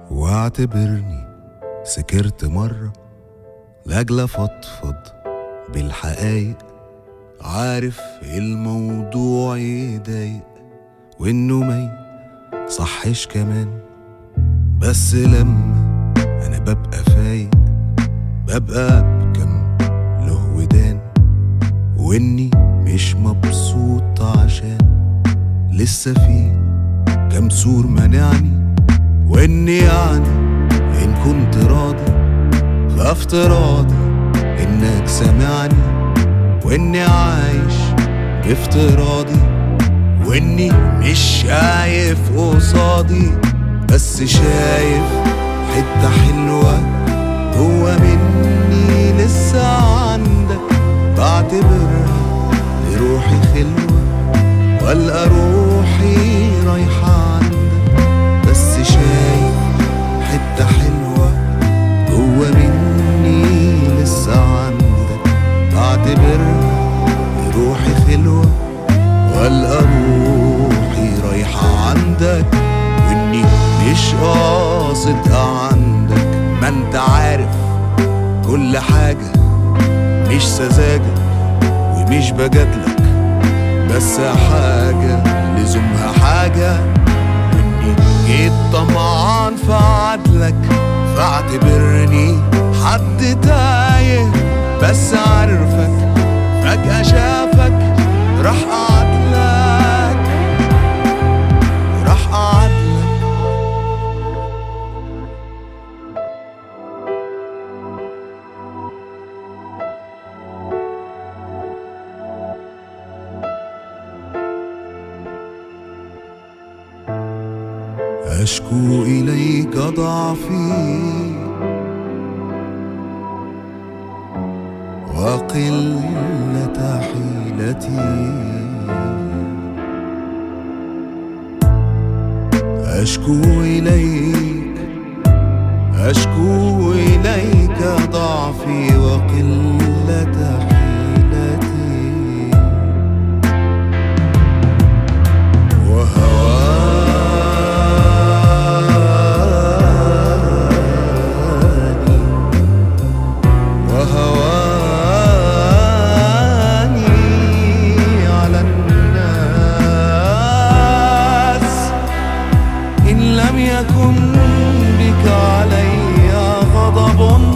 واعتبرني سكرت مرة لاجل افضفض بالحقايق. عارف الموضوع يضايق وانه ما صحش كمان، بس لما انا ببقى فايق ببقى بكم له ودان، واني مش مبسوط عشان لسه في كم سور منعني، واني يعني ان كنت راضي فافتراضي انك سامعني، واني عايش بافتراضي، واني مش شايف قصادي بس شايف حتة حلوة جوا مني لسه عندك. بعتبرها لروحي خلوة والقى روحي رايحة عندك، بس شايف حتة حلوة جوا مني لسه عندك. بعتبرها لروحي خلوة والقى روحي رايحة عندك، واني مش قاصد عندك. ما انت عارف كل حاجة مش سذاجة ومش بجادلك، بس حاجة لزومها حاجة، واني جيت طمعان في عدلك. فاعتبرني حد تايه بس عارفك فجأة شافك راح قعدلك راح قعدلك. أشكو إليك ضعفي وقلة حيلتي، أشكو إليك ضعفي وقلة حيلتي، وهواني على الناس. إن لم يكن بك علي غضب